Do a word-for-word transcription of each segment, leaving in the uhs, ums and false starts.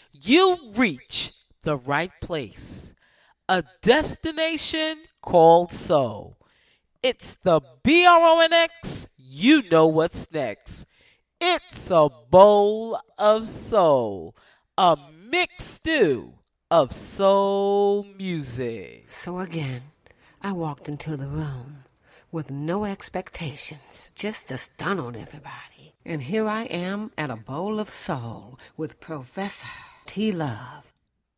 you reach the right place. A destination called soul. It's the B R O N X. You know what's next. It's a bowl of soul. A mixed stew of soul music. So again, I walked into the room with no expectations, just to stun on everybody. And here I am at a bowl of soul with Professor T. Love.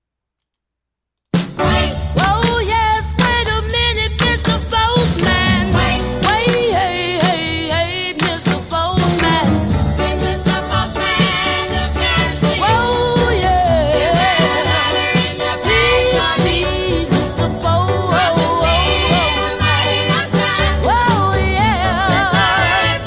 Whoa, yes, wait a minute, Mister Postman. Wait, wait, hey, hey, hey, Mister Postman. Mister Postman, look and see. Whoa, yeah. Please, please, Mister Postman. Whoa, yeah.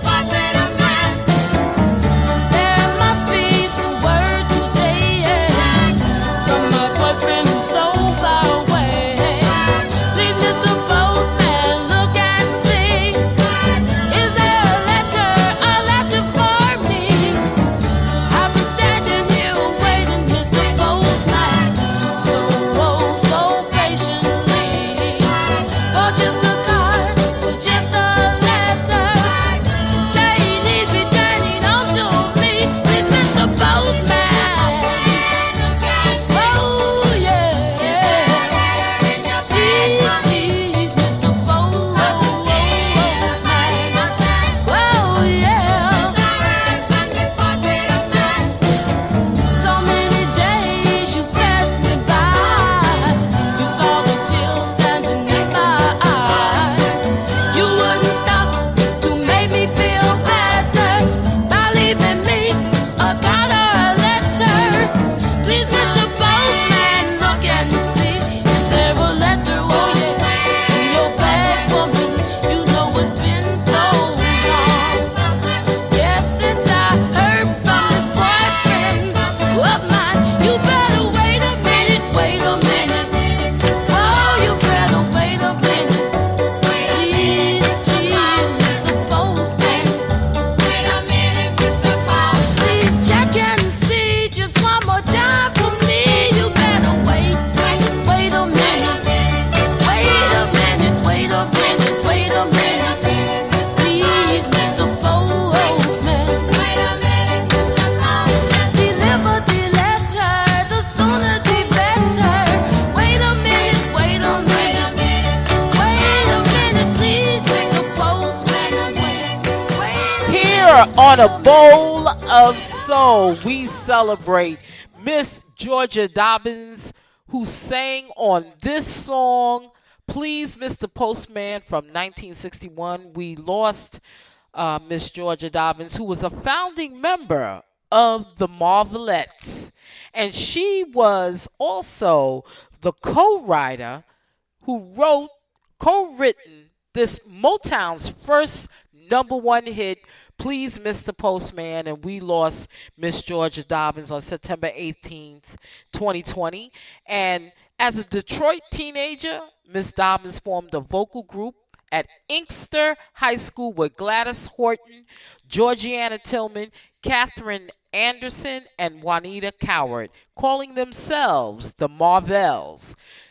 There must be some word today, yeah, from my boyfriend who's so far away. Please, Mister Postman, look and see. Is there a letter, a letter for me? I've been standing here waiting, Mister Postman, so, oh, so patiently. For just a card, for just a letter. Say he needs returning home to me. Please, Mister Postman. Oh, yeah. Please, please, Mister Postman. Oh, yeah. So many days you passed me by. You saw the tears standing in my eyes. You wouldn't stop to make me feel better by leaving me a card or a letter. Please, Mister Postman, look and see. Is there a letter, oh yeah, in your bag for me? You know it's been so long. Yes, since I heard from this boyfriend of mine. You better wait a minute, wait a minute. Oh, you better wait a minute. Please, please, Mister Postman. Wait a minute, Mister Postman. Please check and see just one more time for me. You better wait, wait a minute. Wait a minute, wait a minute, wait a minute. Please, Mister Postman. Wait a minute, deliver the letter, the sooner the better. Wait a minute, wait a minute. Wait a minute, please, Mister Postman. Wait, wait a Here on a bowl of soul, we celebrate Miss Georgia Dobbins, who sang on this song, Please, Mister Postman, from nineteen sixty-one. We lost uh, Miss Georgia Dobbins, who was a founding member of the Marvelettes. And she was also the co-writer who wrote, co-written this Motown's first number one hit, Please, Mister Postman, and we lost Miss Georgia Dobbins on September eighteenth, twenty twenty. And as a Detroit teenager, Miss Dobbins formed a vocal group at Inkster High School with Gladys Horton, Georgiana Tillman, Catherine Anderson, and Juanita Coward, calling themselves the Marvels.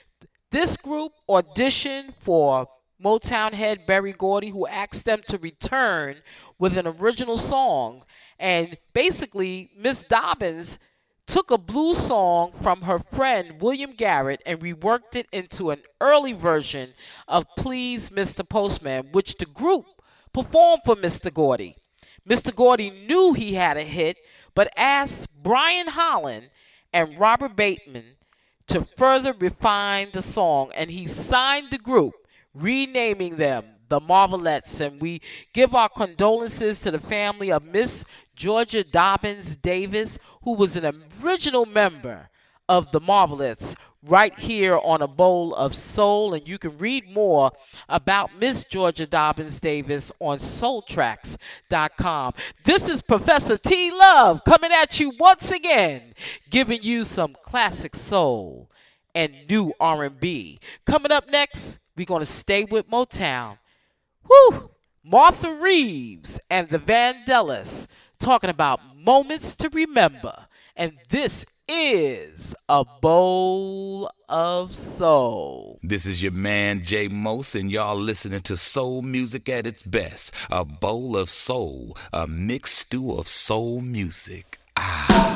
This group auditioned for Motown head Berry Gordy, who asked them to return with an original song. And basically, Miss Dobbins took a blues song from her friend William Garrett and reworked it into an early version of Please, Mister Postman, which the group performed for Mister Gordy. Mister Gordy knew he had a hit, but asked Brian Holland and Robert Bateman to further refine the song, and he signed the group, renaming them the Marvelettes. And we give our condolences to the family of Miss Georgia Dobbins Davis, who was an original member of the Marvelettes, right here on A Bowl of Soul. And you can read more about Miss Georgia Dobbins Davis on soul tracks dot com. This is Professor T. Love coming at you once again, giving you some classic soul and new R and B. Coming up next, we're going to stay with Motown. Whew! Martha Reeves and the Vandellas talking about moments to remember. And this is A Bowl of Soul. This is your man Jay Mose, and y'all listening to soul music at its best. A bowl of soul, a mixed stew of soul music. Ah.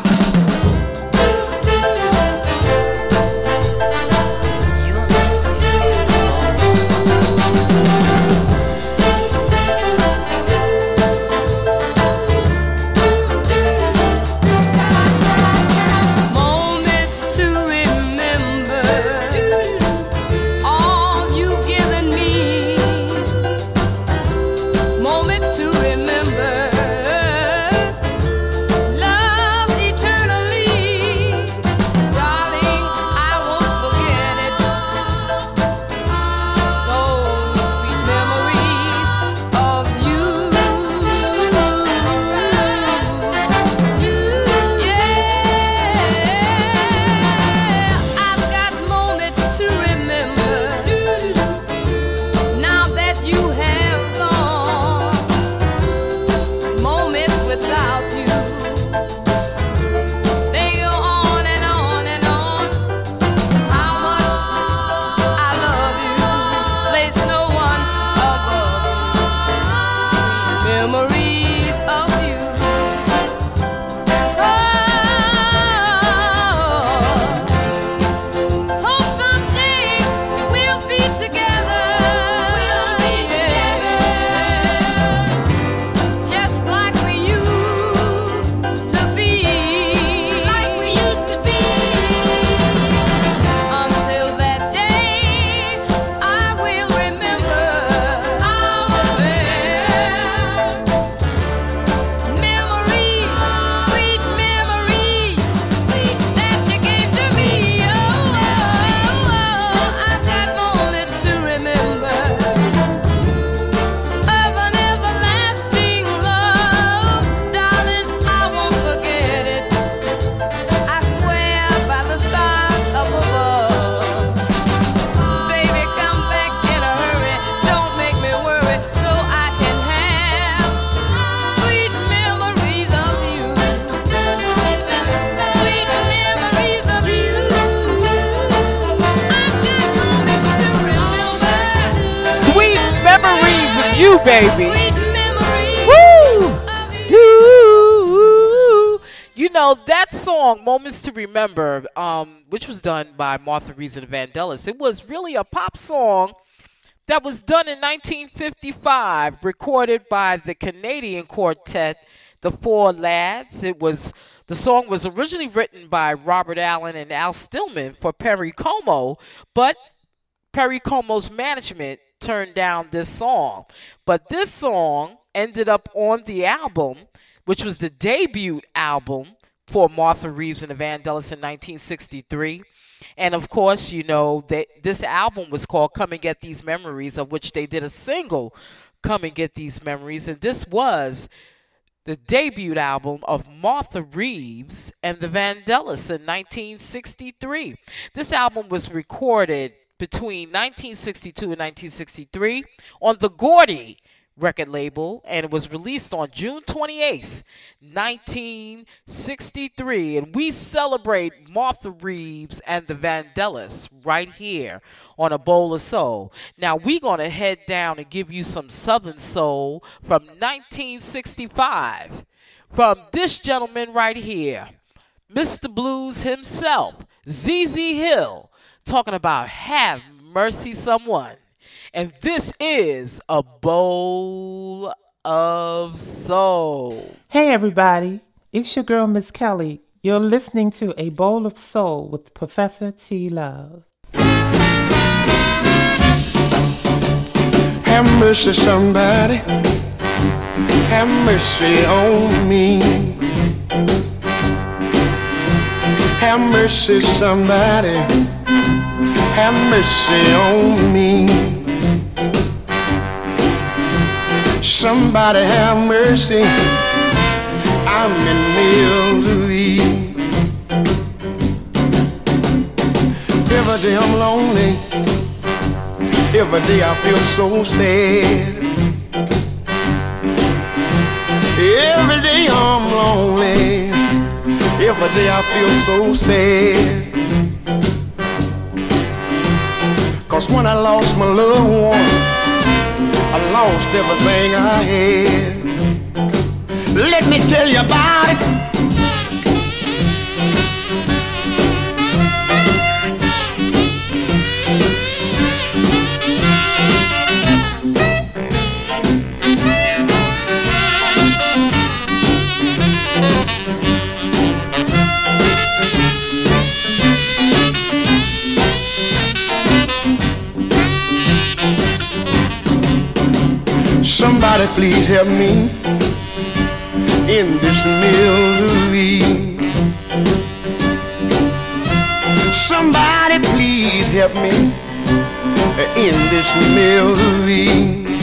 You, baby. Woo! Do. You know, that song, Moments to Remember, um, which was done by Martha Reeves and the Vandellas, it was really a pop song that was done in nineteen fifty-five, recorded by the Canadian quartet, the Four Lads. It was the song was originally written by Robert Allen and Al Stillman for Perry Como, but Perry Como's management turned down this song. But this song ended up on the album, which was the debut album for Martha Reeves and the Vandellas in nineteen sixty-three. And of course, you know, that this album was called Come and Get These Memories, of which they did a single, Come and Get These Memories. And this was the debut album of Martha Reeves and the Vandellas in nineteen sixty-three. This album was recorded between nineteen sixty-two and nineteen sixty-three on the Gordy record label, and it was released on June twenty-eighth, nineteen sixty-three. And we celebrate Martha Reeves and the Vandellas right here on A Bowl of Soul. Now we're going to head down and give you some Southern Soul from nineteen sixty-five from this gentleman right here, Mister Blues himself, Z Z Hill, talking about Have Mercy Someone. And this is A Bowl of Soul. Hey everybody, it's your girl Miss Kelly. You're listening to A Bowl of Soul with Professor T. Love. Have mercy somebody, have mercy on me. Have mercy somebody, have mercy on me. Somebody have mercy, I'm in misery. Every day I'm lonely, every day I feel so sad. Every day I'm lonely, every day I feel so sad. 'Cause when I lost my loved one, I lost everything I had. Let me tell you about it. Somebody please help me in this misery. Somebody please help me in this misery.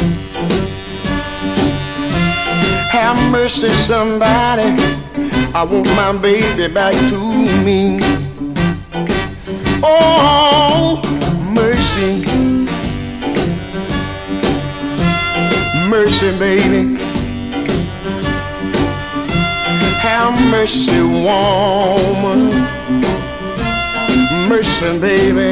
Have mercy, somebody. I want my baby back to me. Oh, mercy. Mercy, baby. Have mercy, woman. Mercy, baby.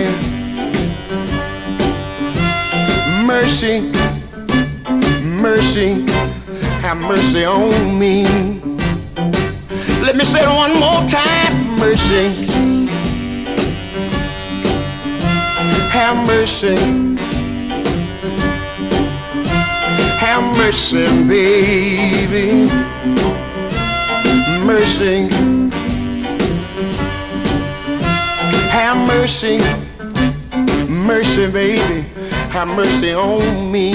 Mercy, mercy. Have mercy on me. Let me say it one more time. Mercy. Have mercy. Have mercy, baby. Mercy. Have mercy. Mercy, baby. Have mercy on me.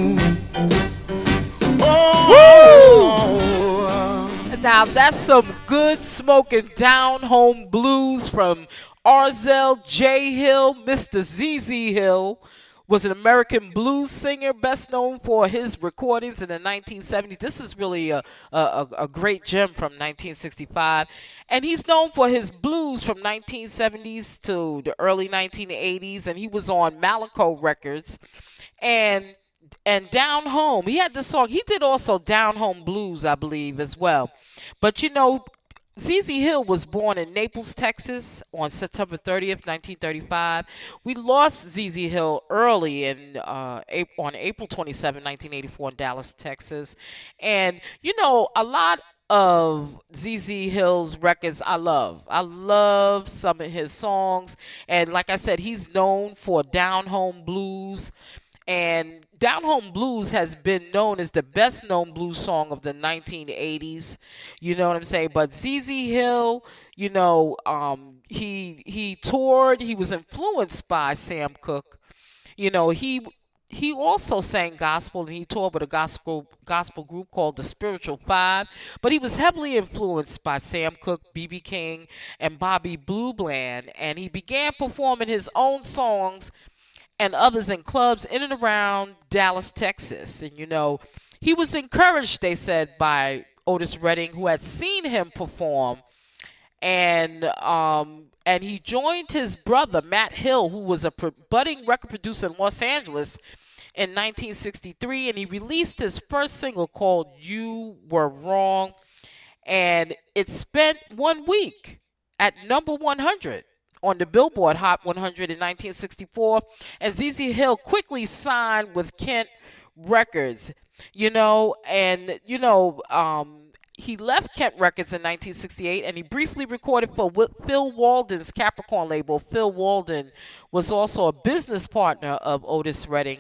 Oh. Now that's some good smoking down home blues from Arzell J. Hill. Mister Z Z Hill was an American blues singer, best known for his recordings in the nineteen seventies. This is really a, a, a great gem from nineteen sixty-five. And he's known for his blues from nineteen seventies to the early nineteen eighties. And he was on Malaco Records. And and Down Home, he had this song. He did also Down Home Blues, I believe, as well. But, you know, Z Z Hill was born in Naples, Texas on September thirtieth, nineteen thirty-five. We lost Z Z Hill early in uh, April, on April twenty-seventh, nineteen eighty-four in Dallas, Texas. And, you know, a lot of Z Z Hill's records I love. I love some of his songs. And like I said, he's known for Down Home Blues. And Down Home Blues has been known as the best known blues song of the nineteen eighties. You know what I'm saying? But Z Z Hill, you know, um, he he toured. He was influenced by Sam Cooke. You know, he he also sang gospel, and he toured with a gospel gospel group called the Spiritual Five. But he was heavily influenced by Sam Cooke, B B King, and Bobby Blue Bland. And he began performing his own songs and others in clubs in and around Dallas, Texas. And, you know, he was encouraged, they said, by Otis Redding, who had seen him perform. And um, and he joined his brother, Matt Hill, who was a pro- budding record producer in Los Angeles in nineteen sixty-three. And he released his first single called You Were Wrong. And it spent one week at number one hundred. On the Billboard Hot one hundred in nineteen sixty-four, and Z Z Hill quickly signed with Kent Records, you know, and, you know, um, he left Kent Records in nineteen sixty-eight, and he briefly recorded for Phil Walden's Capricorn label. Phil Walden was also a business partner of Otis Redding,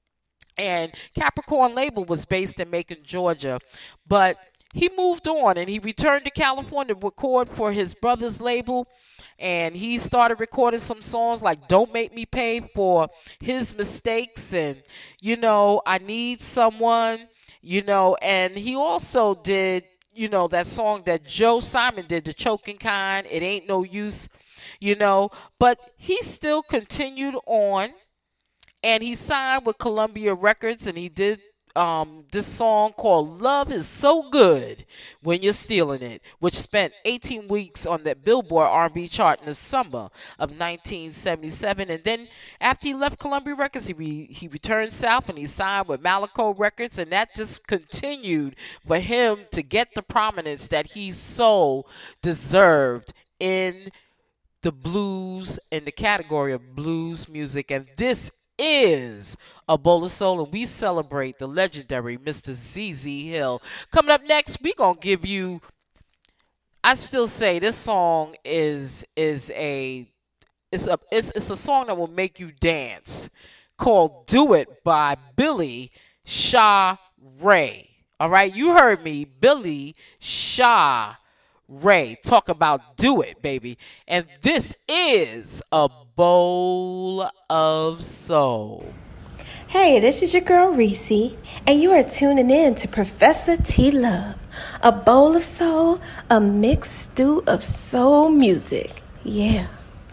and Capricorn label was based in Macon, Georgia, but he moved on, and he returned to California to record for his brother's label. And he started recording some songs like Don't Make Me Pay for his mistakes and, you know, I Need Someone, you know, and he also did, you know, that song that Joe Simon did, The Choking Kind, It Ain't No Use, you know, but he still continued on, and he signed with Columbia Records, and he did Um, this song called Love Is So Good When You're Stealing It, which spent eighteen weeks on the Billboard R and B chart in the summer of nineteen seventy-seven. And then after he left Columbia Records, he, re- he returned south and he signed with Malaco Records, and that just continued for him to get the prominence that he so deserved in the blues, in the category of blues music, and this is A Bowl of Soul, and we celebrate the legendary Mister Z Z Hill. Coming up next, we gonna give you, I still say this song is is a it's a it's, it's a song that will make you dance, called "Do It" by Billy Shaw Ray. All right, you heard me, Billy Shaw Ray. Talk about "Do It," baby. And this is A Bowl of Soul. Hey, this is your girl Reese, and you are tuning in to Professor T Love, A Bowl of Soul, a mixed stew of soul music. Yeah.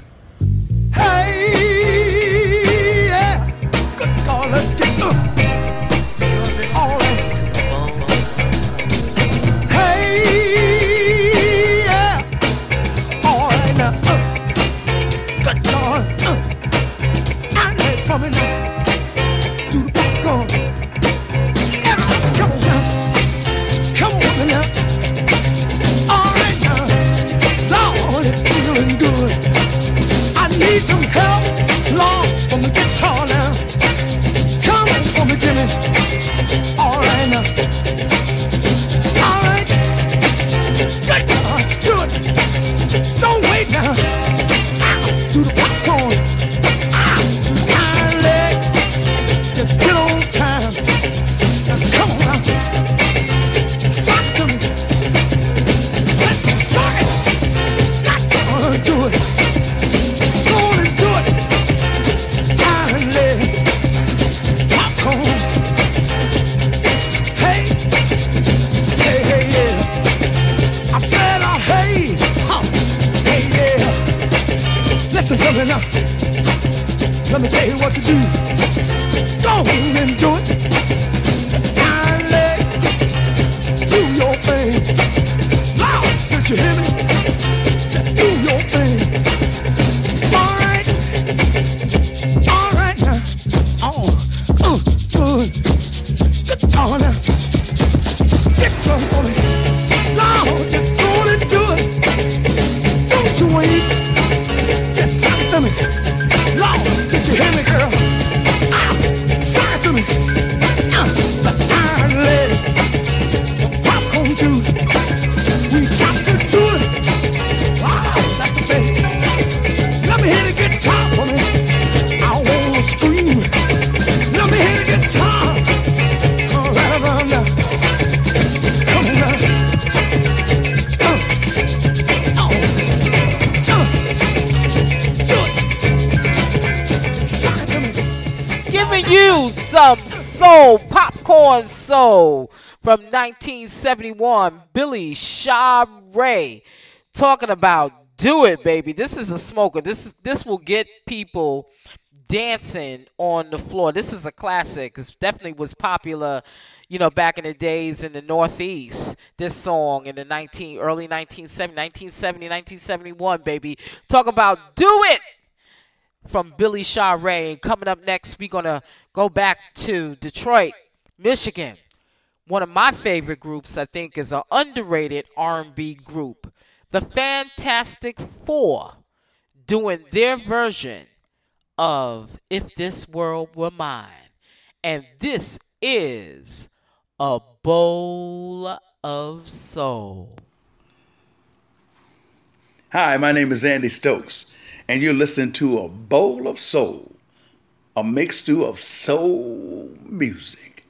Hey, yeah. Good God, let's get up. All right. Hey, yeah. All right now. Uh. Good God. Uh. I'm ready for me now. Do the popcorn. Everybody, come on now. Come on now. All right now. Lord, it's feeling good. I need some help, Lord, from the guitar now. Come on for me, Jimmy. All right now. All right. Good God, do it. Don't wait now. Ah, do the popcorn. Ah, my leg. Just get on time. Now come on now. Sock to me. Set the socket. Not gonna do it. Listen to me now. Let me tell you what to do. Go on and do it. Kindly do your thing. Loud, did you hear me? Do your thing. All right. All right now. Oh, oh, good. Good on now. Get some for me. Loud, just go on and do it. Don't you wait. Just suck it to me. Lord, did you hear me, girl? Ah, suck it to me. Ah, the iron lady, the popcorn too. We got to do it. Wow, that's the thing. Let me hear the guitar for me. I wanna scream. Let me hear the guitar. All right around now. Come on now. Uh, oh, uh. Giving you some soul, popcorn soul from nineteen seventy-one, Billy Shaw Ray, talking about "Do It," baby. This is a smoker. This is this will get people dancing on the floor. This is a classic. It definitely was popular, you know, back in the days in the Northeast. This song in the nineteen early nineteen seventy, nineteen seventy, nineteen seventy-one, baby. Talk about "Do It" from Billy Shaw Ray. And coming up next, we're going to go back to Detroit, Michigan. One of my favorite groups, I think, is an underrated R and B group, the Fantastic Four, doing their version of "If This World Were Mine." And this is A Bowl of Soul. Hi, my name is Andy Stokes, and you're listening to A Bowl of Soul, a mixed stew of soul music.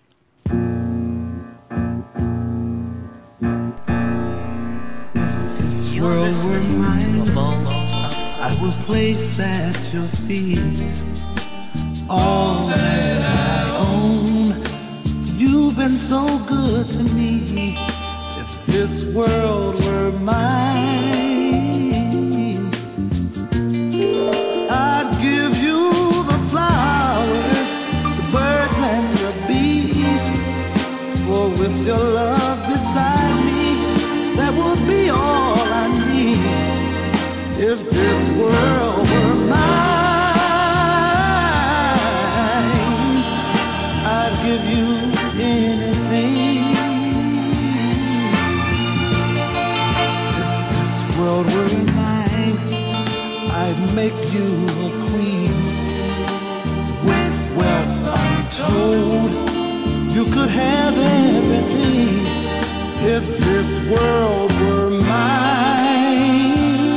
This world were mine, I will place at your feet all that I own. You've been so good to me. If this world were mine, I'd give you the flowers, the birds and the bees. For with your love beside me, that would be all I need. If this world were mine, I'd give you anything. If this world were mine, I'd make you a queen with wealth untold. You could have everything if this world were mine.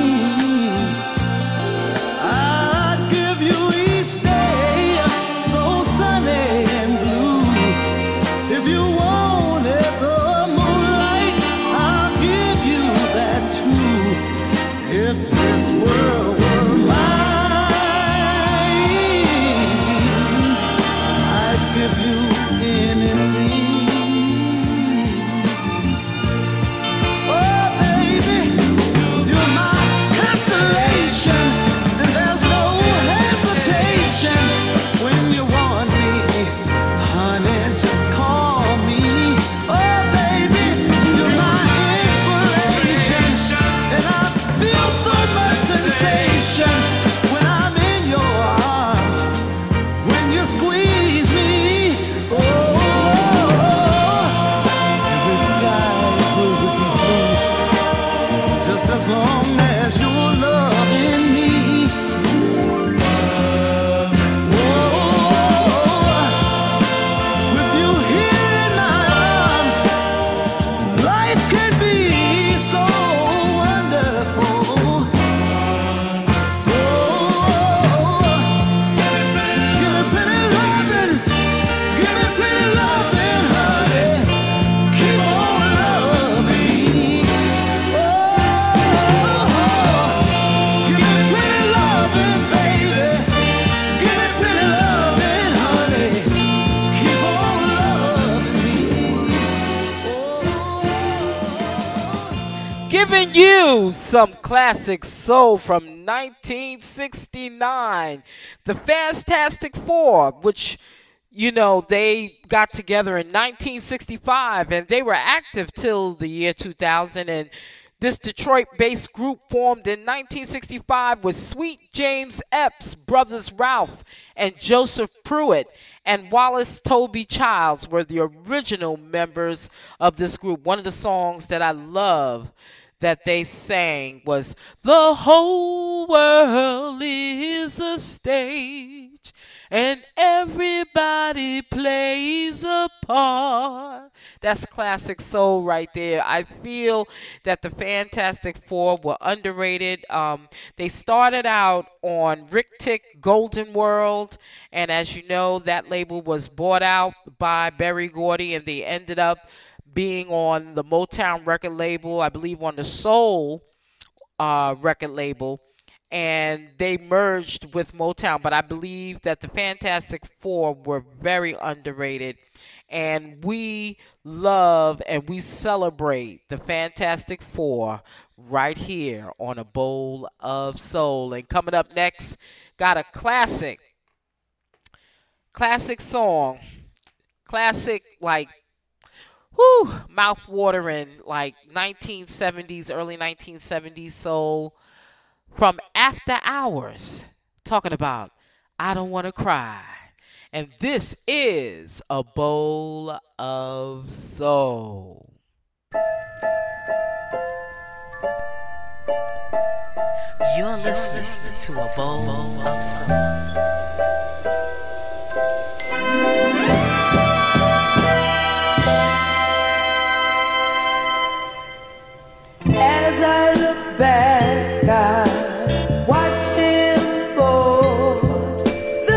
I'd give you each day so sunny and blue. If you wanted the moonlight, I'll give you that too. If this world were mine, I'd give you anything. Oh, baby, you're my consolation, and there's no hesitation when you want me, honey, just call me. Oh, baby, you're my inspiration, and I feel so much sensation when I'm in your arms, when you squeeze me. Oh, every sky will be blue, just as long as you're loving me. Oh, with you here in my arms, life can be so wonderful. Oh, give me pretty loving, give me pretty loving, honey. Keep on loving me. Oh, give me pretty loving, baby. Give me pretty loving, honey. Keep on loving me. Giving you some classic soul from nineteen sixty-nine. The Fantastic Four, which, you know, they got together in nineteen sixty-five and they were active till the year two thousand. And this Detroit-based group formed in nineteen sixty-five with Sweet James Epps, brothers Ralph and Joseph Pruitt, and Wallace Toby Childs were the original members of this group. One of the songs that I love that they sang was "The whole world is a stage and everybody plays a part." That's classic soul right there. I feel that the Fantastic Four were underrated. Um, they started out on Rick Tick Golden World, and as you know, that label was bought out by Berry Gordy, and they ended up being on the Motown record label, I believe on the Soul uh, record label, and they merged with Motown. But I believe that the Fantastic Four were very underrated, and we love and we celebrate the Fantastic Four right here on A Bowl of Soul. And coming up next, got a classic, classic song, classic, like, whew, mouth-watering, like nineteen seventies, early nineteen seventies soul from After Hours, talking about I Don't Want to Cry. And this is A Bowl of Soul. You're listening to A Bowl of Soul. As I look back, I watch him board the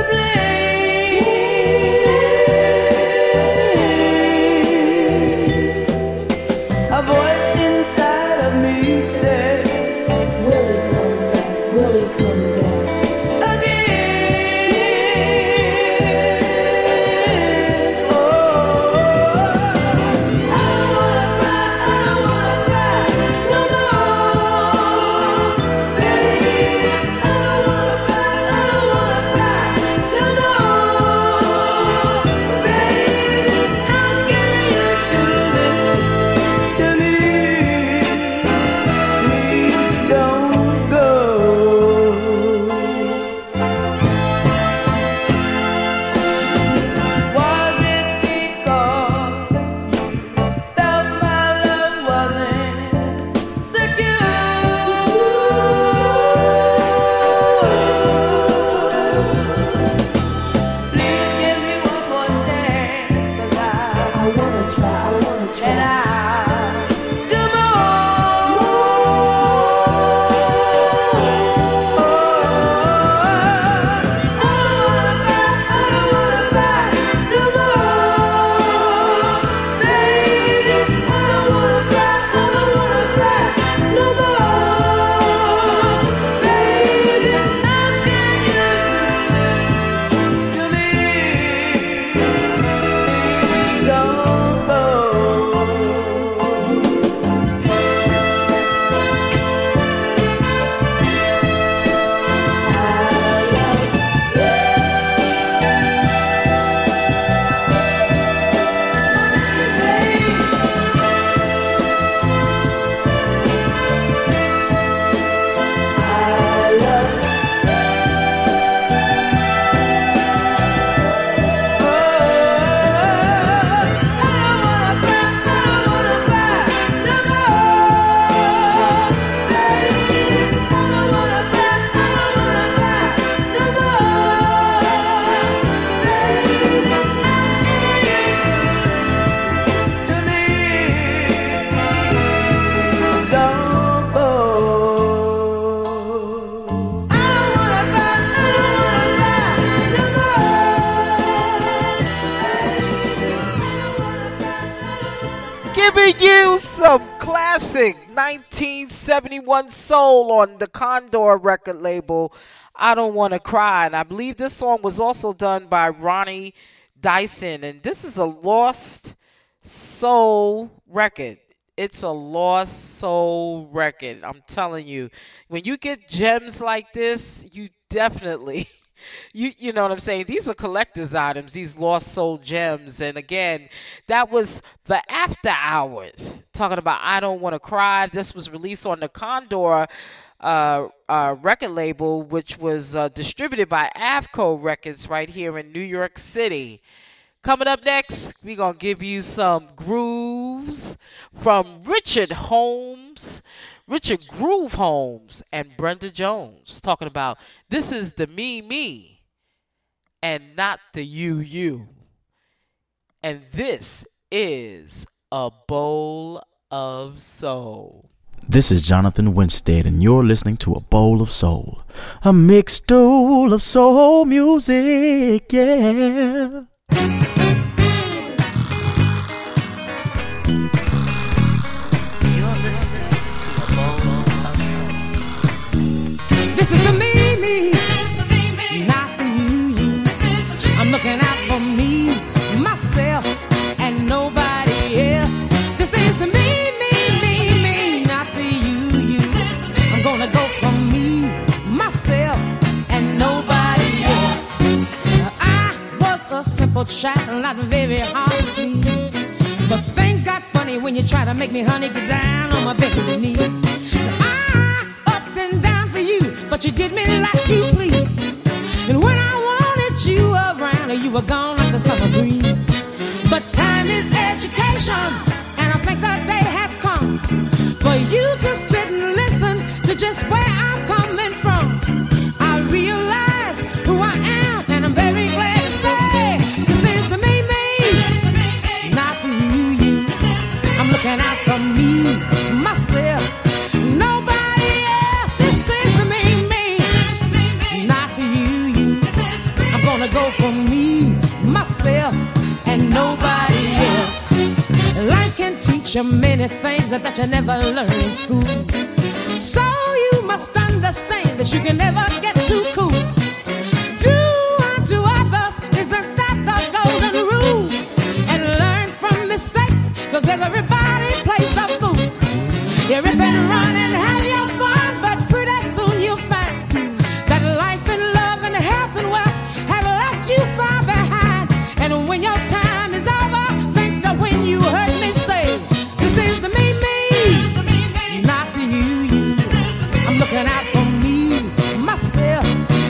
blade. A voice inside of me says, will he come back, will he come back again? Giving you some classic nineteen seventy-one soul on the Condor record label, I Don't Want to Cry. And I believe this song was also done by Ronnie Dyson. And this is a lost soul record. It's a lost soul record. I'm telling you, when you get gems like this, you definitely... You you know what I'm saying? These are collector's items, these lost soul gems. And again, that was the After Hours, talking about I Don't Want to Cry. This was released on the Condor uh, uh, record label, which was uh, distributed by Avco Records right here in New York City. Coming up next, we're going to give you some grooves from Richard Holmes. Richard Groove Holmes and Brenda Jones talking about this is the me, me, and not the you, you. And this is a bowl of soul. This is Jonathan Winstead, and you're listening to A Bowl of Soul, a mixed bowl of soul music, yeah. This is the me, me, not the you, you. I'm looking out for me, myself, and nobody else. This is the me, me, me, me, not the you, you. I'm gonna go for me, myself, and nobody else. I was a simple child, not very hard to please. But things got funny when you try to make me, honey, get down on my bended knee. But you did me like you please. And when I wanted you around, you were gone like the summer breeze. But time is education, and I think the day has come for you to sit and listen to just where I'm coming from. I realize who I am, and I'm very glad to say this is the me, me, not the you, you. I'm looking out for me, myself, nobody else. This is the me. Go for me, myself, and nobody else. Life can teach you many things that, that you never learn in school. So you must understand that you can never get too cool. Do unto others, isn't that the golden rule? And learn from mistakes, cause everybody plays the fool. You rip and run and have your fun, but pretty soon you'll find that life and love and health and wealth you far behind. And when your time is over, think of when you heard me say, this is the me, me, not the you, you. I'm looking out for me, myself,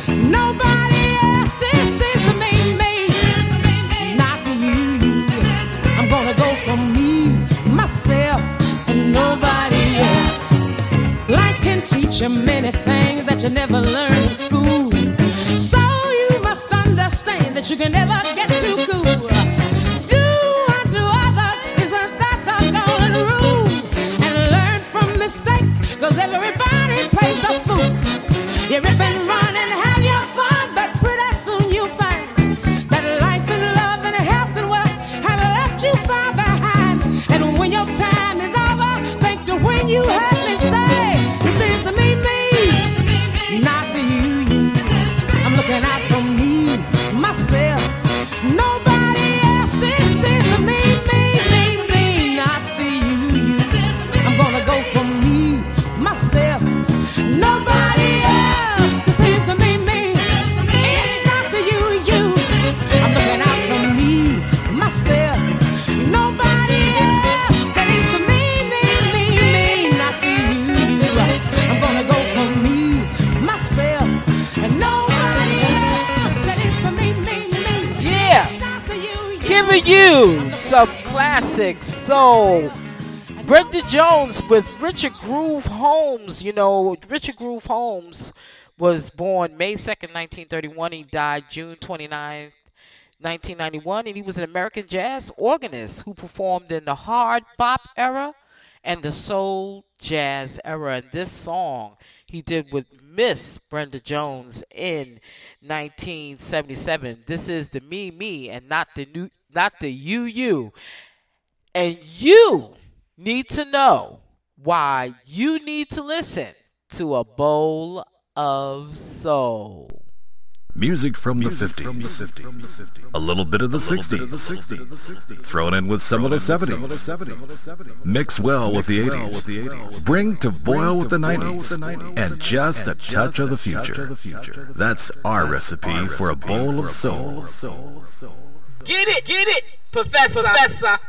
nobody else. This is the me, me, not the you, you. I'm gonna go for me, myself, and nobody else. Life can teach you many things that you never learned in school. So you must understand that you can never get too cool. Do unto others, isn't that the golden rule? And learn from mistakes, cause everybody plays the fool. You rip and run and have your fun, but pretty soon you'll find that life and love and health and wealth have left you far behind. And when your time is over, think to when you heard me say, this is the me, me, not the you, you. I'm looking out for me, myself, nobody else. This is the me, me, me, me, not the you, you. I'm gonna go for me, myself, nobody else. This is the me, me, it's not the you, you. I'm looking out for me, myself, nobody else. That is the me, me, me, me, not the you, you. I'm gonna go for me, myself, and nobody else. That is the me, me, me. Yeah, giving you some classic soul. Brenda Jones with Richard Groove Holmes. You know, Richard Groove Holmes was born May second, nineteen thirty-one. He died June twenty-ninth, nineteen ninety-one. And he was an American jazz organist who performed in the hard bop era and the soul jazz era. And this song he did with Miss Brenda Jones in nineteen seventy-seven. This is the me, me, and not the new, not the you, you. And you need to know why you need to listen to A Bowl of Soul. Music from the fifties, a little bit of the sixties, thrown in with some of the seventies, mix well with the eighties, bring to boil with the nineties, and just a touch of the future. That's our recipe for a bowl of soul. Get it, get it, Professor. Professor.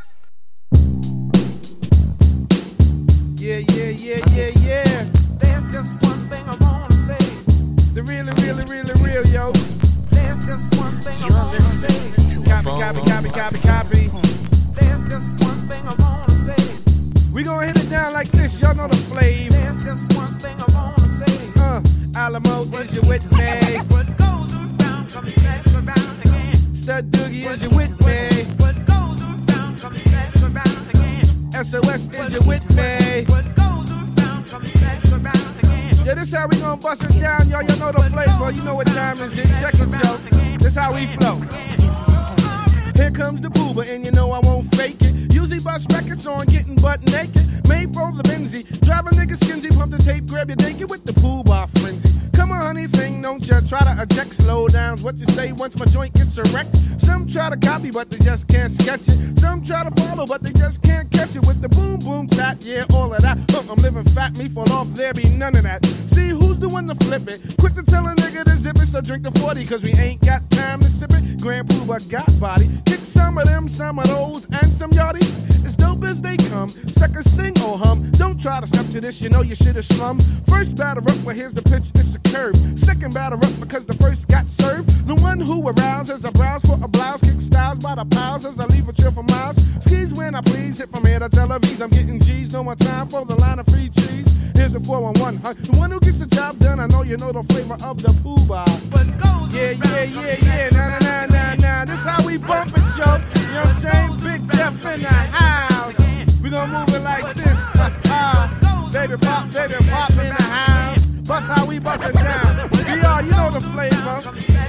Yeah, yeah, yeah, yeah, yeah. There's just one thing I wanna say. The really, really, really real, yo. There's just one thing I wanna say. Copy, copy, copy, copy, copy. There's just one thing I wanna say. We gonna hit it down like this, y'all know the flavor. There's just one thing I wanna say. Uh, Alamo, is you with me? What goes around comes back around again. Stud Doogie, is you with me? What goes around comes back around again. S O S, is you with me? What goes around comes back around again. Yeah, this how we gon' bust it down, y'all. Y'all know the flavor. You know what time is it. Check it, yo. This how we flow. Here comes the booba, and you know I won't fake it. Usually bust records on getting butt naked. Made for the Benzie. Drive a nigga skinsy, pump the tape, grab your naked with the pool bar frenzy. Come on, honey, thing, don't ya try to eject. Slow downs what you say once my joint gets erect. Some try to copy, but they just can't sketch it. Some try to follow, but they just can't catch it. With the boom, boom, tap, yeah, all of that. Look, I'm living fat, me fall off, there be none of that. See, who's the one to flip it? Quick to tell a nigga to zip it, so drink the forty, cause we ain't got time to sip it. Grand Pooba got body. Kick some of them, some of those, and some yardie. As dope as they come, suckers sing or hum. Don't try to step to this, you know you shit is slum. First batter up, well here's the pitch, it's a curve. Second batter up because the first got served. The one who arouses a browse for a blouse. Kick styles by the piles as I leave a chill for miles. Skis when I please, hit from here to Tel Aviv. I'm getting G's, no more time for the line of free cheese. Here's the four one one, huh? The one who gets the job done, I know you know the flavor of the Pooh-Bah. Yeah, yeah, yeah, yeah, nah, nah, nah, nah, nah. This how we bump it, yo. You know what I'm saying? Big Jeff in the house. We gon' move it like this, uh, uh. Baby pop, baby pop in the house. Bust how we bust it down. B R, you know the flavor.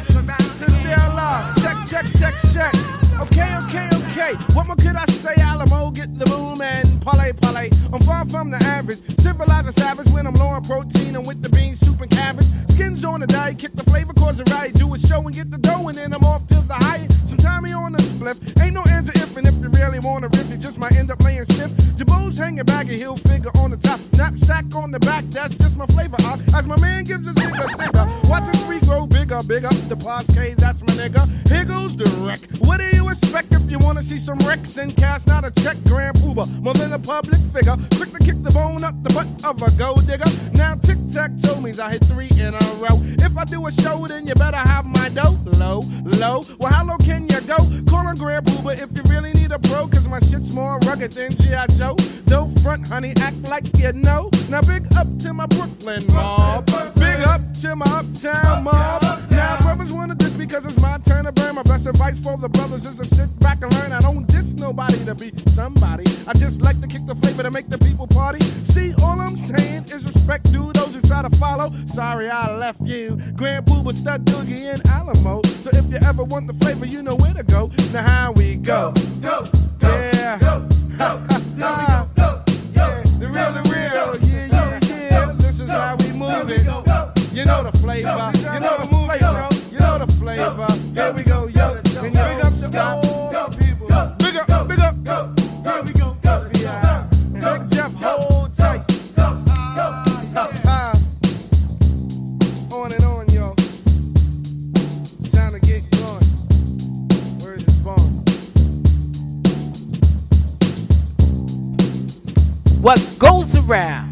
Sincere love. Check, check, check, check. Okay, okay, okay. What more could I say? Alamo, get the boom and parlay, parlay. I'm far from the average. Civilized a savage when I'm low on protein and with the beans, soup and cabbage. Skins on the diet, kick the flavor, cause it right. Do a show and get the dough and then I'm off to the high. Sometime he on the spliff. Ain't no answer if and if you really wanna riff, you just might end up laying stiff. Jabos hanging baggy, heel figure on the top. Knapsack on the back, that's just my flavor. Uh, as my man gives his nigga singer. Watching three grow bigger, bigger. The Pods that's my nigga. Here goes the wreck. What do you expect if you wanna see some wrecks and cast not a check? Grand Pooba, more than a public figure. Quick to kick the bone up the butt of a gold digger. Now tic-tac-toe means I hit three in a row. If I do a show, then you better have my dough. Low, low. Well, how low can you go? Call on Grand Pooba if you really need a pro, cause my shit's more rugged than G I. Joe. Don't front, honey, act like you know. Now big up to my Brooklyn mob. Big up to my uptown mob. Now brothers wanna diss because it's my turn to burn. My best advice for the brothers is to sit back and learn. I don't diss nobody to be somebody. I just like to kick the flavor to make the people party. See, all I'm saying is respect to those who try to follow. Sorry I left you. Grand Pooba, Stud Doogie, and Alamo. So if you ever want the flavor, you know where to go. Now how we go? Go, go, yeah. Go, go, go, go, yeah. The real, the real, yeah, yeah, yeah. This is how we move it. You know the flavor, you know the flavor, you know the flavor. Here we go, yo. And you big up stop. Big up, big up, go. Here we go, go. Big Jeff, hold tight. On and on, yo. Time to get going. Word is born. What goes around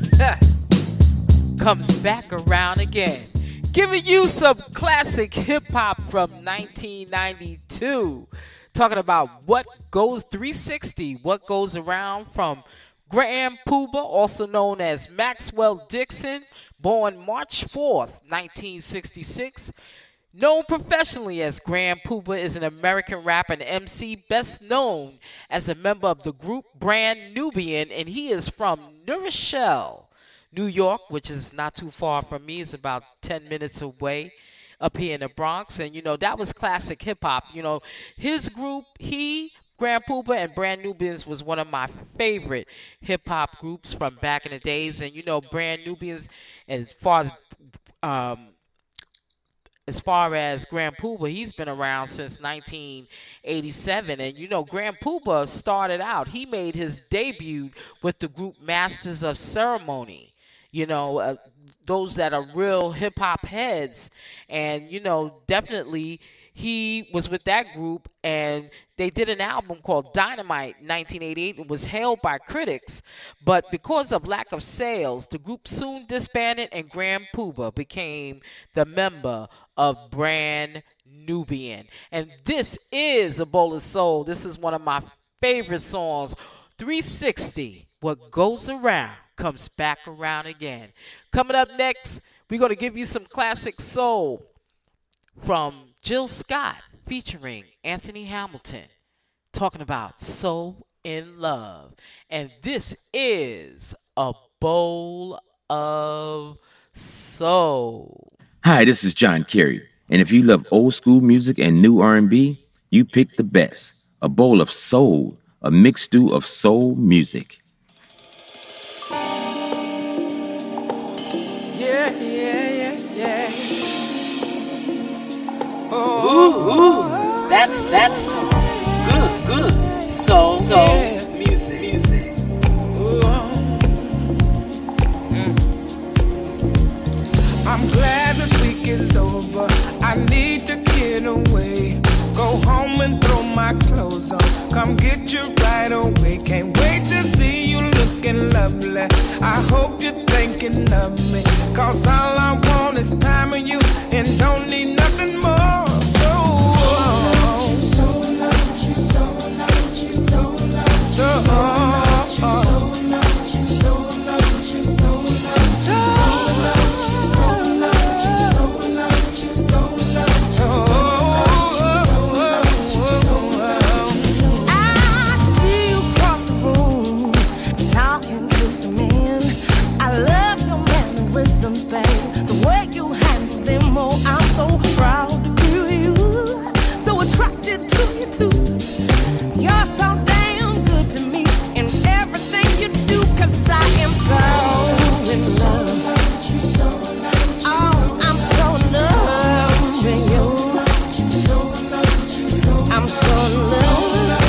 comes back around again. Giving you some classic hip-hop from nineteen ninety-two. Talking about What Goes three sixty, What Goes Around from Grand Pooba, also known as Maxwell Dixon, born March fourth, nineteen sixty-six. Known professionally as Grand Pooba, is an American rapper and M C best known as a member of the group Brand Nubian, and he is from New Rochelle, New York, which is not too far from me. It's about ten minutes away up here in the Bronx. And, you know, that was classic hip-hop. You know, his group, he, Grand Puba and Brand Nubians was one of my favorite hip hop groups from back in the days. And you know, Brand Nubians, as far as um, as far as Grand Puba, he's been around since nineteen eighty-seven. And you know, Grand Puba started out, he made his debut with the group Masters of Ceremony. You know, uh, those that are real hip hop heads. And you know, definitely he was with that group, and they did an album called Dynamite in nineteen eighty-eight. It was hailed by critics, but because of lack of sales, the group soon disbanded, and Grand Puba became the member of Brand Nubian. And this is A Bowl of Soul. This is one of my favorite songs, three sixty. What goes around comes back around again. Coming up next, we're going to give you some classic soul from Jill Scott featuring Anthony Hamilton, talking about Soul in Love. And this is A Bowl of Soul. Hi, this is John Kerry. And if you love old school music and new R and B, you picked the best. A Bowl of Soul, a mixed stew of soul music. Yeah, yeah, yeah, yeah. Ooh, ooh, that's that's good, good. Soul, soul, yeah. music, music. I'm glad this week is over. I need to get away. Go home and throw my clothes on. Come get you right away. Can't wait to see you looking lovely. I hope you're thinking of me. Cause all I want is time with you and don't need nothing more. So, so, so, so, so, so, so, so, the way you handle them, oh, I'm so proud to be you, so attracted to you too. You're so damn good to me in everything you do, cause I am so in love. Oh, I'm so in love with you. I'm so in love.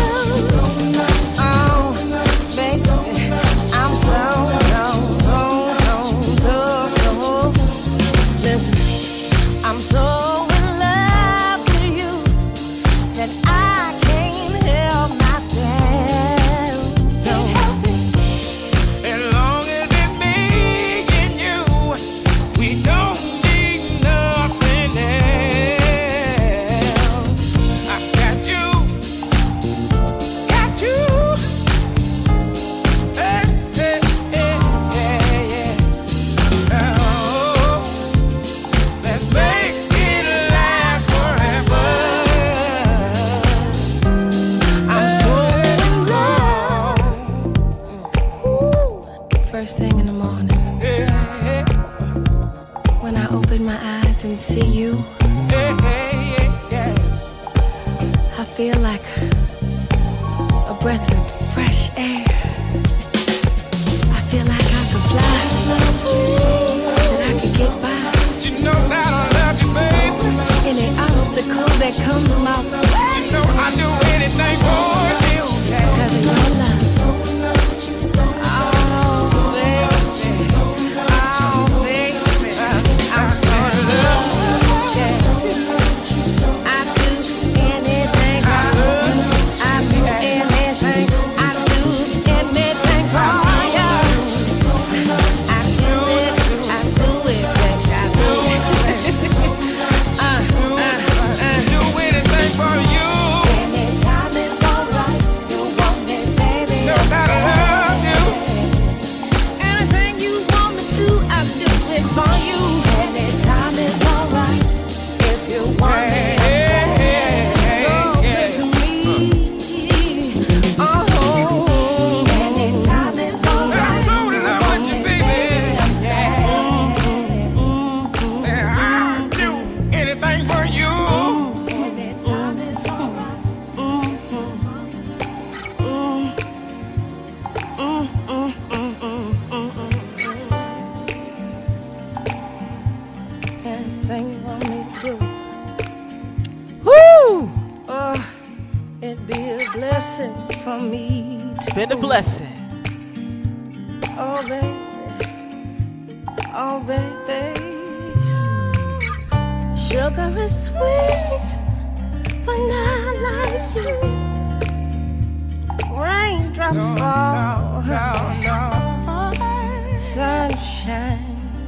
Oh, baby, I'm so, so, so, so, so. Listen, I'm so in love with you that I can't help myself. Can't help it. As long as it's me and you, we don't need nothing else. I got you, got you. Hey, hey, hey, yeah, yeah. Oh, let's make it last forever. I'm so in love. Ooh. First thing in the morning, when I open my eyes and see you, I feel like a breath of fresh air. I feel like I could fly, that I could get by. You know that I love you, baby. Any obstacle that comes my way, you know I'd do anything for you. Cause of your love. Oh, baby. Oh, baby. I'm so in love. I do anything for you. I do anything. I do anything for you. I do it. I do it, baby. I do it. Uh, uh, uh. Do anything for you. anything you want me to do. Woo! Oh, it'd be a blessing for me to Been a blessing. Oh, baby. Oh, baby. Sugar is sweet, but not like you. Raindrops No, fall. no, no, no. Sunshine.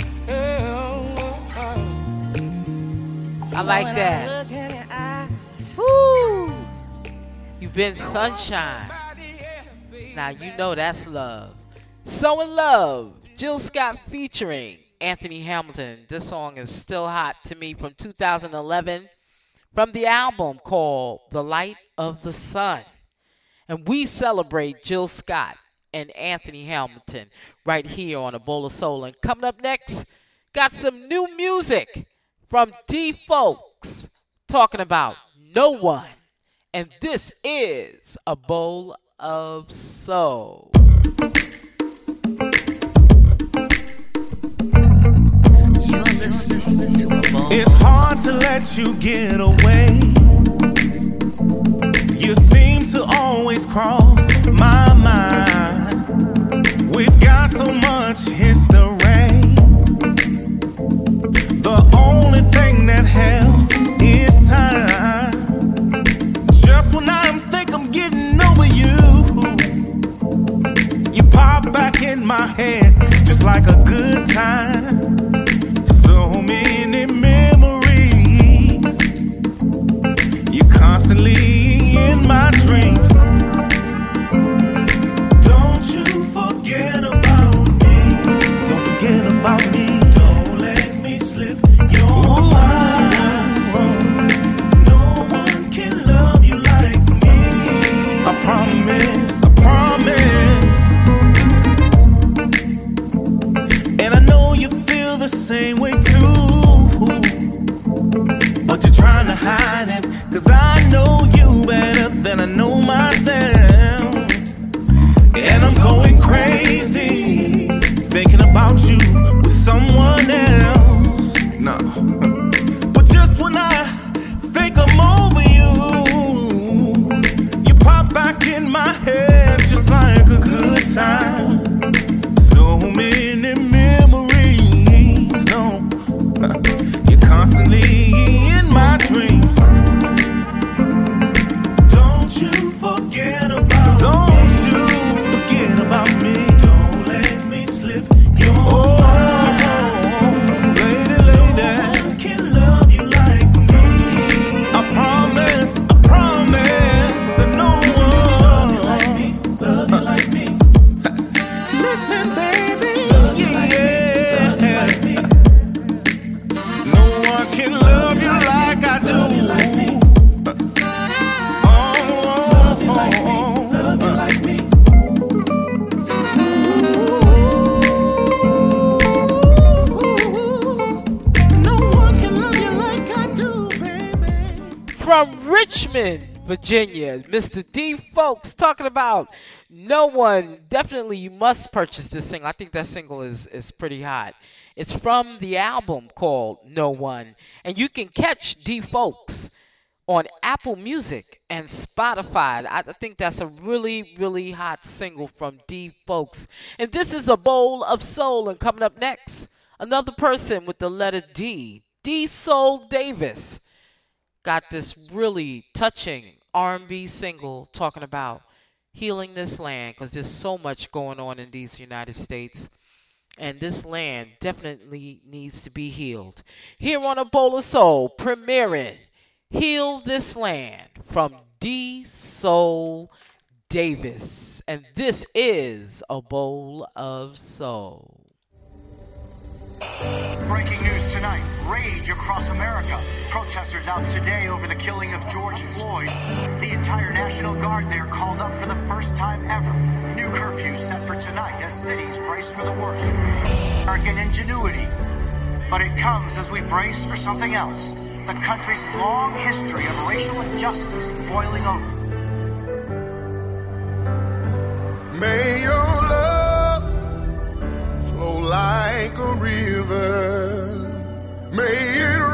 I like When that. I look in your eyes. Woo! You've been sunshine. Now you know that's love. So in Love, Jill Scott featuring Anthony Hamilton. This song is still hot to me from two thousand eleven from the album called The Light of the Sun. And we celebrate Jill Scott and Anthony Hamilton right here on A Bowl of Soul. And coming up next, got some new music from D Folks talking about No One. And this is A Bowl of Soul. You're listening to A Bowl. It's hard to let you get away. You seem to always cross my mind. We've got so much history. The only thing that helps is time. Just when I think I'm getting over you, you pop back in my head just like a good time. So many memories. You're constantly in my dreams. Don't you forget about me. Don't forget about me. Don't let me slip your mind. No one can love you like me. I promise, I promise. And I know you feel the same way too, but you're trying to hide it. Cause I know you better than I know myself. And I'm going crazy thinking about you with someone else. No. But just when I think I'm over you, you pop back in my head just like a good time. So many memories. No. You're constantly in my dreams. Don't you forget about Don't me. you forget about me. Don't let me slip your oh, mind. Lady, lady. No one can love you like me. I promise, I promise that no one love you like me. Love you like me. Listen, baby. Love you yeah. Like me. Love you like me. No one can love you like I do. Love you like me. From Richmond, Virginia, Mister D Folks talking about No One. Definitely you must purchase this single. I think that single is, is pretty hot. It's from the album called No One. And you can catch D Folks on Apple Music and Spotify. I think that's a really, really hot single from D Folks. And this is A Bowl of Soul. And coming up next, another person with the letter D, D Soul Davis. Got this really touching R and B single talking about healing this land, because there's so much going on in these United States. And this land definitely needs to be healed. Here on A Bowl of Soul, premiering Heal This Land from D Soul Davis. And this is A Bowl of Soul. Breaking news tonight. Rage across America. Protesters out today over the killing of George Floyd. The entire National Guard there called up for the first time ever. New curfew set for tonight as cities brace for the worst. American ingenuity. But it comes as we brace for something else. The country's long history of racial injustice boiling over. May your love flow like a river. May it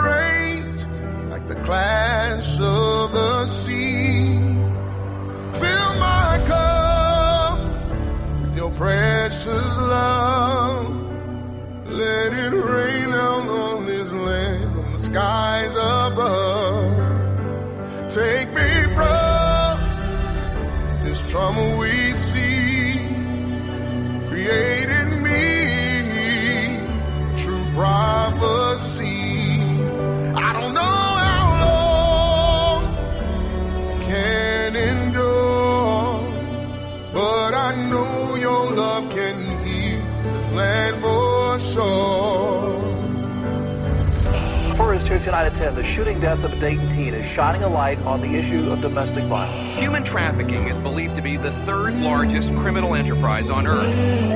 precious love. Let it rain down on this land from the skies above. Take me from this trauma we see, created me true prophecy. I don't know how long can endure, but I know your love can heal this land for sure. First, here tonight at ten, the shooting death of a Dayton teen is shining a light on the issue of domestic violence. Human trafficking is believed to be the third largest criminal enterprise on earth.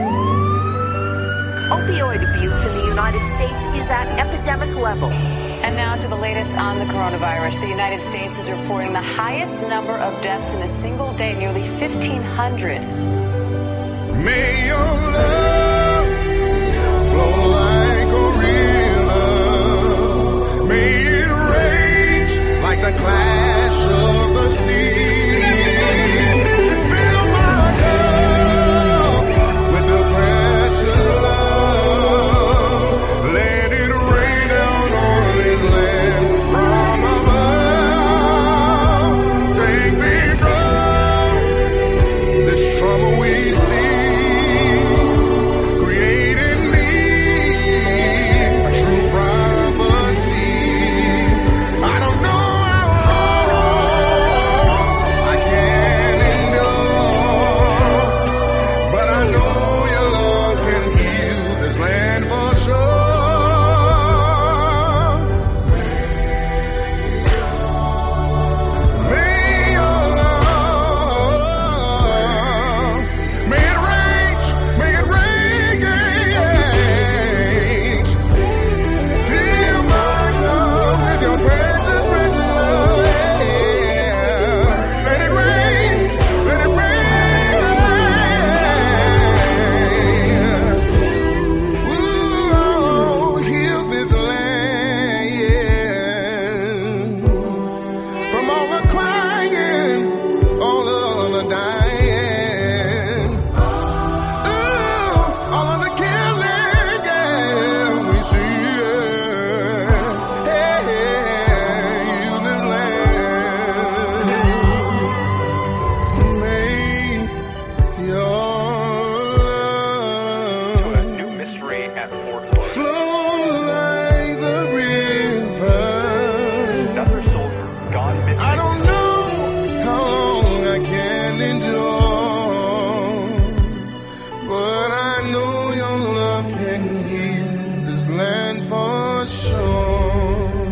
Opioid abuse in the United States is at epidemic level. And now to the latest on the coronavirus. The United States is reporting the highest number of deaths in a single day, nearly fifteen hundred. May your love flow like a river. May it rage like the clash of the sea. Fill my cup with the precious love. Let it rain down on this land from above. Take me from this trauma we see. Created me a true prophecy. I don't know how long I can endure, but I know your love can heal this land for sure. May your love, may it rage, may it rage. Fill my love with your precious, precious love. Let it rain, let it rain. Ooh, heal this land, yeah. From all the crying, all of the dying. Ooh, all of the killing, yeah, we see it. Hey, heal this land. May your love New mystery at Fort Hood. flow like the river. Another soldier gone missing. I don't know how long I can endure, but I know your love can heal this land for sure.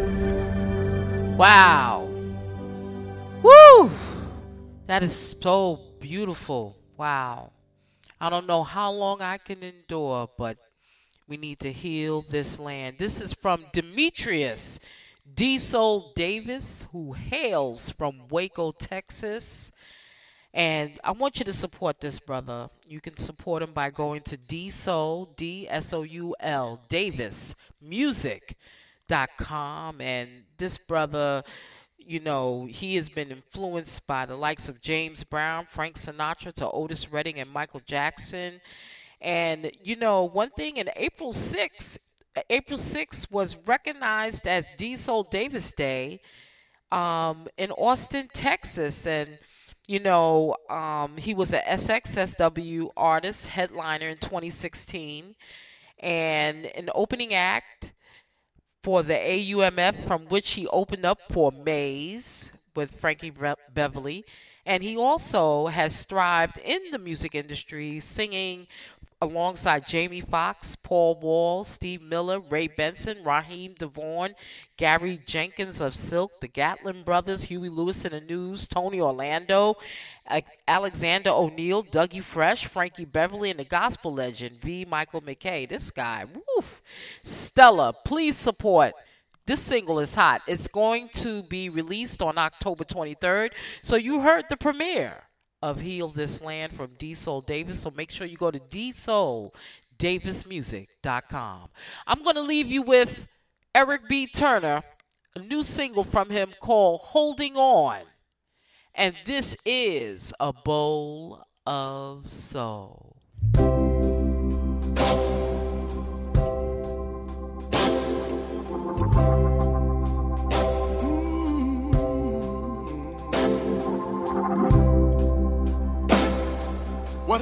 Wow. Woo! That is so beautiful. Wow. I don't know how long I can endure, but we need to heal this land. This is from Demetrius D. Soul Davis, who hails from Waco, Texas. And I want you to support this brother. You can support him by going to D Soul, D S O U L, Davis Music dot com. And this brother, you know, he has been influenced by the likes of James Brown, Frank Sinatra, to Otis Redding and Michael Jackson. And, you know, one thing, in April sixth, April sixth was recognized as D Soul Davis Day um, in Austin, Texas. And, you know, um, he was a S X S W artist, headliner in twenty sixteen, and an opening act for the A U M F, from which he opened up for Maze with Frankie Be- Beverly. And he also has thrived in the music industry, singing alongside Jamie Foxx, Paul Wall, Steve Miller, Ray Benson, Raheem DeVaughn, Gary Jenkins of Silk, the Gatlin Brothers, Huey Lewis and the News, Tony Orlando, Alexander O'Neill, Dougie Fresh, Frankie Beverly, and the gospel legend V. Michael McKay. This guy, woof. Stella, please support. This single is hot. It's going to be released on October twenty-third. So you heard the premiere of Heal This Land from D Soul Davis. So make sure you go to D Soul Davis Music dot com. I'm going to leave you with Eric B. Turner, a new single from him called Holding On. And this is A Bowl of Soul.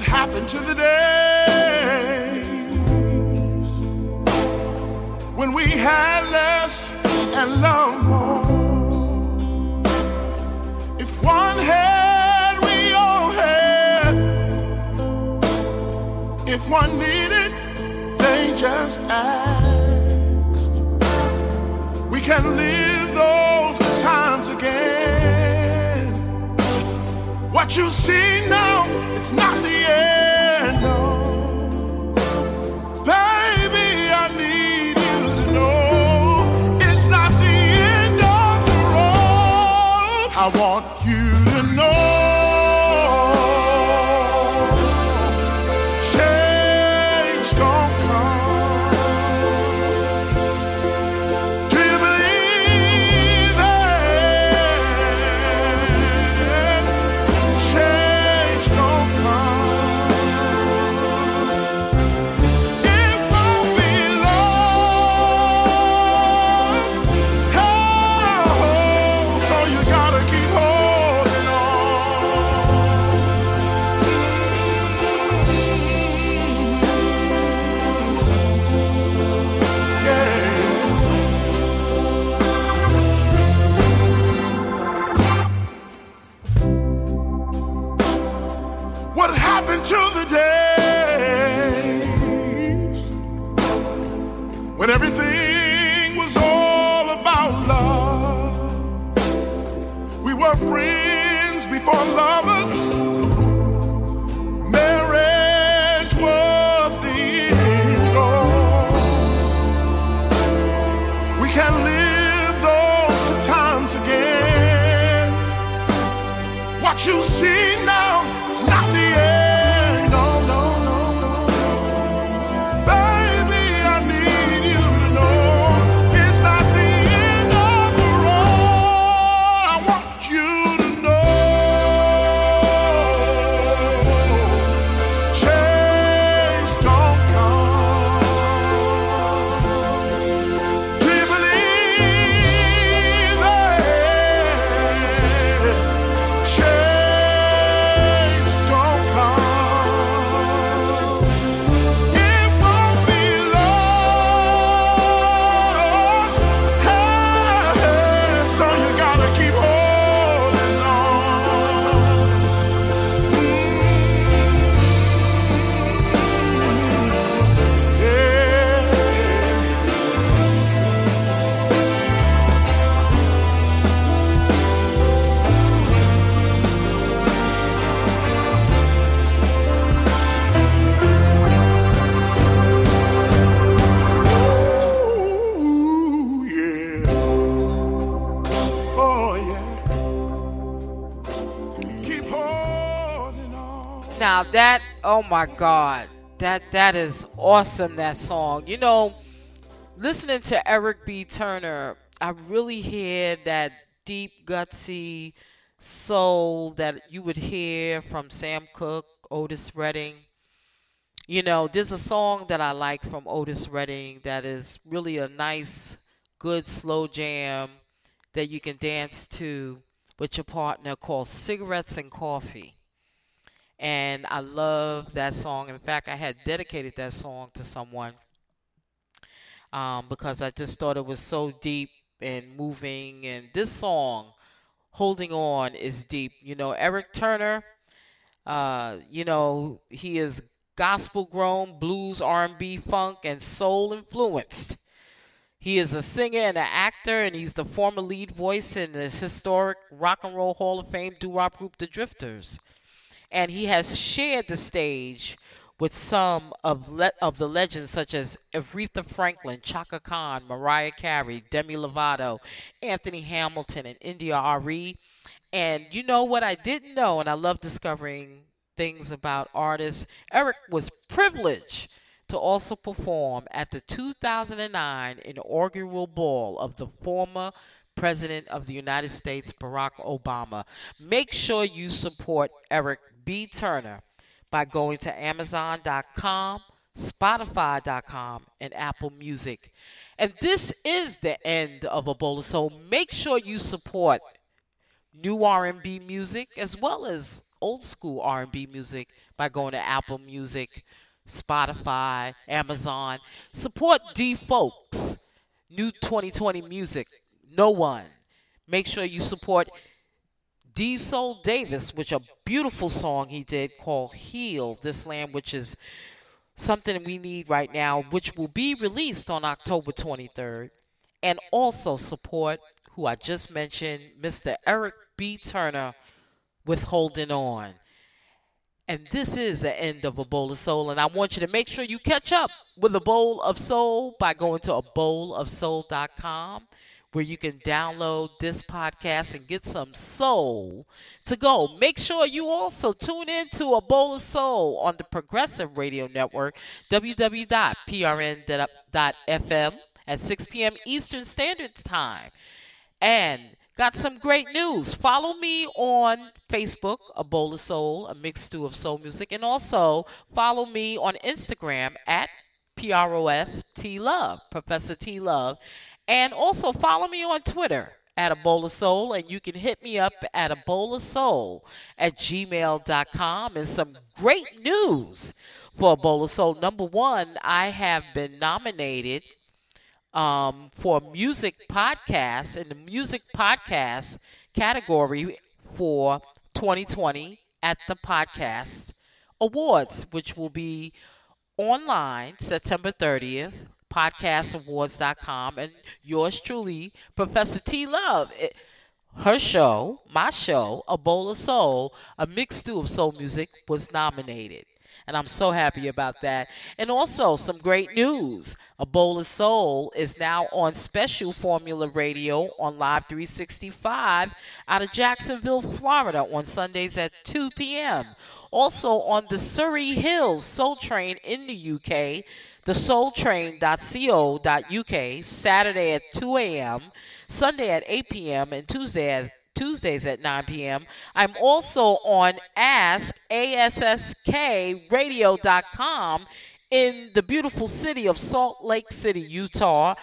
happened to the days when we had less and loved more? If one had, we all had. If one needed, they just asked. We can live those times again. What you see now, it's not the end, no. Baby, I need you to know it's not the end of the road. I want you to know change gon' come. Do you believe it? Change gon' come. It won't be long. Oh, so you gotta keep holding on. What happened to the days when everything was all about love? We were friends before lovers. Marriage was the end goal. We can live those good times again. What you see now, it's not the end. No, no, no, no. Baby, I need you to know it's not the end of the road. I want you to know change gon' come. Do you believe it? Change gon' come. It won't be long. Hey, so you gotta keep holding on. Ooh, yeah. Oh, yeah. Keep holding on. Now that, oh my God, that that is awesome, that song. You know, listening to Eric B. Turner, I really hear that deep, gutsy soul that you would hear from Sam Cooke, Otis Redding. You know, there's a song that I like from Otis Redding that is really a nice, good slow jam that you can dance to with your partner called Cigarettes and Coffee. And I love that song. In fact, I had dedicated that song to someone um, because I just thought it was so deep and moving. And this song, Holding On, is deep. You know, Eric Turner, uh, you know, he is gospel grown, blues, R and B, funk, and soul influenced. He is a singer and an actor, and he's the former lead voice in this historic Rock and Roll Hall of Fame doo-wop group, The Drifters. And he has shared the stage with some of le- of the legends such as Aretha Franklin, Chaka Khan, Mariah Carey, Demi Lovato, Anthony Hamilton, and India Arie. And you know what I didn't know, and I love discovering things about artists. Eric was privileged to also perform at the two thousand nine inaugural ball of the former President of the United States, Barack Obama. Make sure you support Eric B. Turner by going to Amazon dot com, Spotify dot com, and Apple Music. And this is the end of A Bowl of Soul. Make sure you support new R and B music as well as old school R and B music by going to Apple Music, Spotify, Amazon. Support D Folks, new twenty twenty music, No One. Make sure you support D Soul Davis, which a beautiful song he did called Heal This Land, which is something we need right now, which will be released on October twenty-third. And also support, who I just mentioned, Mister Eric B. Turner with Holding On. And this is the end of A Bowl of Soul, and I want you to make sure you catch up with A Bowl of Soul by going to a bowl of soul dot com, where you can download this podcast and get some soul to go. Make sure you also tune in to A Bowl of Soul on the Progressive Radio Network, w w w dot p r n dot f m, at six p.m. Eastern Standard Time. And got some great news. Follow me on Facebook, A Bowl of Soul, a mixed stew of soul music. And also follow me on Instagram at P R O F T Love, Professor T Love. And also follow me on Twitter at A Bowl of Soul. And you can hit me up at a bowl of soul at gmail dot com. And some great news for A Bowl of Soul. Number one, I have been nominated Um, for music podcasts in the music podcast category for twenty twenty at the Podcast Awards, which will be online September thirtieth, podcast awards dot com. And yours truly, Professor T Love, it, her show, my show, A Bowl of Soul, a mixed stew of soul music, was nominated. And I'm so happy about that. And also some great news. A Bowl of Soul is now on Special Formula Radio on Live three sixty-five out of Jacksonville, Florida on Sundays at two p.m. Also on the Surrey Hills Soul Train in the U K, the soul train dot co dot u k, Saturday at two a.m., Sunday at eight p.m., and Tuesday at Tuesdays at nine p.m. I'm also on ask ask radio dot com in the beautiful city of Salt Lake City, Utah.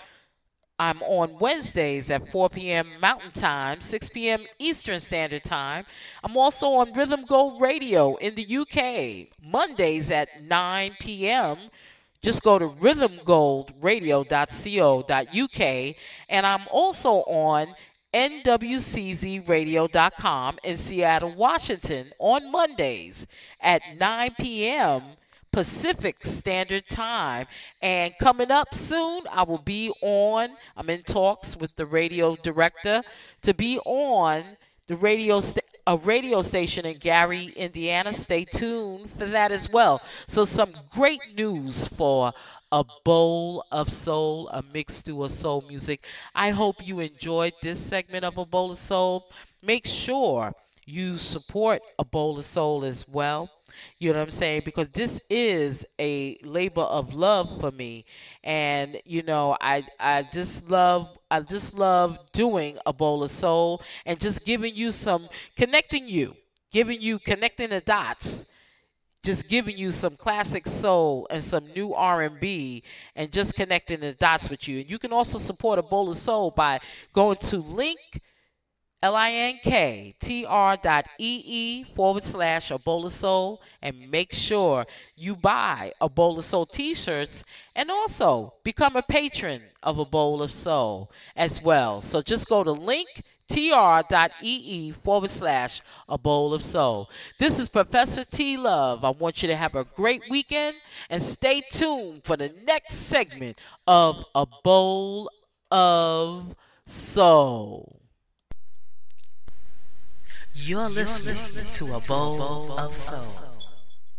I'm on Wednesdays at four p.m. Mountain Time, six p.m. Eastern Standard Time. I'm also on Rhythm Gold Radio in the U K, Mondays at nine p.m. Just go to rhythm gold radio dot co dot u k. And I'm also on N W C Z radio dot com in Seattle, Washington on Mondays at nine p.m. Pacific Standard Time. And coming up soon, I will be on, I'm in talks with the radio director to be on the radio st- a radio station in Gary, Indiana. Stay tuned for that as well. So some great news for A Bowl of Soul, a mixed stew of soul music. I hope you enjoyed this segment of A Bowl of Soul. Make sure you support A Bowl of Soul as well. You know what I'm saying? Because this is a labor of love for me. And, you know, I I just love I just love doing A Bowl of Soul and just giving you some, connecting you, giving you, connecting the dots, just giving you some classic soul and some new R and B and just connecting the dots with you. And you can also support A Bowl of Soul by going to link, L-I-N-K-T-R dot E-E forward slash A Bowl of Soul, and make sure you buy A Bowl of Soul t-shirts and also become a patron of A Bowl of Soul as well. So just go to link, T-R dot E-E forward slash A Bowl of Soul. This is Professor T Love. I want you to have a great weekend and stay tuned for the next segment of A Bowl of Soul. You're listening, You're listening to A Bowl, Bowl of Soul. Soul.